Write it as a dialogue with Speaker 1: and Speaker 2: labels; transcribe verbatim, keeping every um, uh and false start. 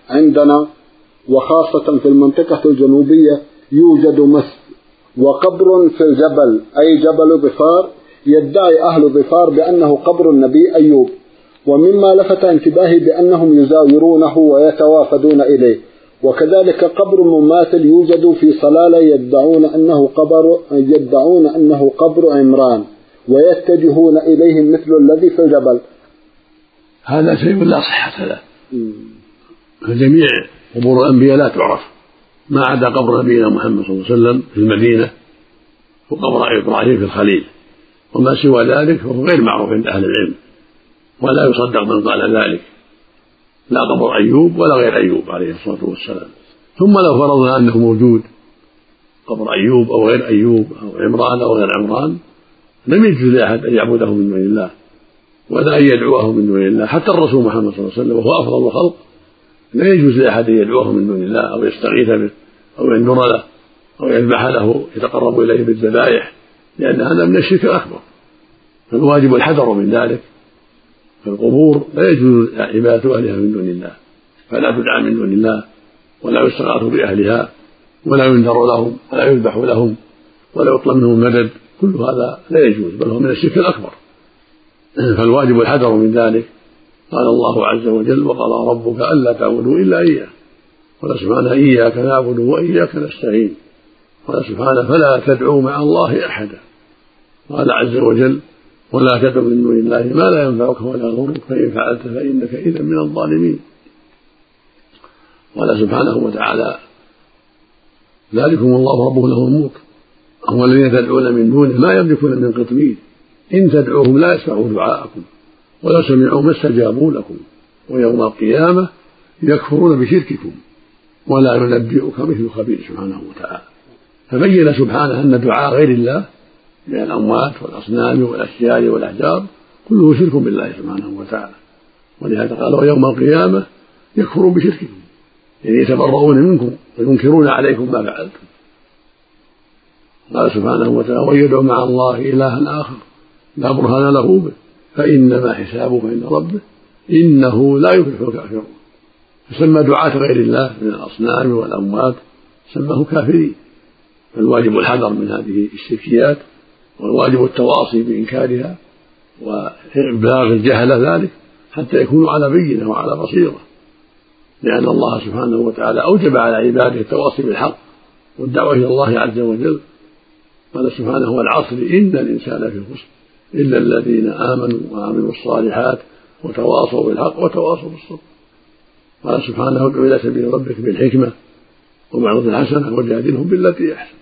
Speaker 1: عندنا وخاصة في المنطقة الجنوبية يوجد مسجد وقبر في الجبل أي جبل ظفار، يدعي أهل ظفار بأنه قبر النبي أيوب، ومما لفت انتباهي بأنهم يزاورونه ويتوافدون إليه. وكذلك قبر مماثل يوجد في صلالة يدعون أنه قبر يدعون أنه قبر عمران ويتجهون إليه مثل الذي في الجبل.
Speaker 2: هذا شيء لا صحة له، فجميع قبور الأنبياء لا تعرف ما عدا قبر نبينا محمد صلى الله عليه وسلم في المدينة وقبر إبراهيم في الخليل، وما سوى ذلك فهو غير معروف عند أهل العلم ولا يصدق من قال ذلك، لا قبر أيوب ولا غير أيوب عليه الصلاة والسلام. ثم لو فرضنا أنه موجود قبر أيوب أو غير أيوب أو عمران أو غير عمران لم يجوز لأحد أن يعبده من دون الله ولا أن يدعوه من دون الله، حتى الرسول محمد صلى الله عليه وسلم وهو أفضل الخلق لا يجوز لأحد أن يدعوه من دون الله أو يستغيث به أو ينذر له أو يذبح له يتقرب إليه بالذبائح، لأن هذا من الشرك الأكبر، فالواجب الحذر من ذلك. فالقبور لا يجوز عبادة أهلها من دون الله، فلا تدعى من دون الله ولا يستغاث بأهلها ولا ينذر لهم ولا يذبح لهم ولا يطلب منهم المدد، كل هذا لا يجوز بل هو من الشرك الأكبر، فالواجب الحذر من ذلك. قال الله عز وجل: وقضى ربك ألا تعبدوا إلا إياه، قال سبحانه: إياك نعبد وإياك نستعين، قال سبحانه: فلا تدعوا مع الله أحدا، قال عز وجل: ولا تدعوا من دون الله ما لا ينفعك ولا يضرك فإن فعلت فإنك إذا من الظالمين. قال سبحانه وتعالى: ذلكم الله ربه له الملك هو الذين تدعون من دونه ما يملكون من قطمير إن تدعوهم لا يسمعوا دعاءكم ولا سمعوا ما استجابوا لكم ويوم القيامة يكفرون بشرككم ولا ينبئك مثل خبير سبحانه وتعالى. فبين سبحانه أن دعاء غير الله من الأموات والأصنام والأشجار والأحجار كله شرك بالله سبحانه وتعالى، ولهذا قال: ويوم القيامة يكفرون بشرككم، يعني يتبرؤون منكم وينكرون عليكم ما فعلتم. قال سبحانه وتعالى: ويدعو مع الله إلها آخر لا برهان له به فإنما حسابه عند ربه إنه لا يفلح الكافرون. فسمى دعاة غير الله من الأصنام والأموات سماه كافرين. فالواجب الحذر من هذه الشركيات، والواجب التواصي بإنكارها وإبلاغ الجهل ذلك حتى يكونوا على بينة وعلى بصيرة، لأن الله سبحانه وتعالى أوجب على عباده التواصي بالحق والدعوة إلى الله عز وجل. قال سبحانه: والعصر إن الإنسان في خسر إلا الذين آمنوا وعملوا الصالحات وتواصوا بالحق وتواصوا بالصبر. قال سبحانه: ادع إلى سبيل ربك بالحكمة وموعظة حسنة وجادلهم بالتي أحسن.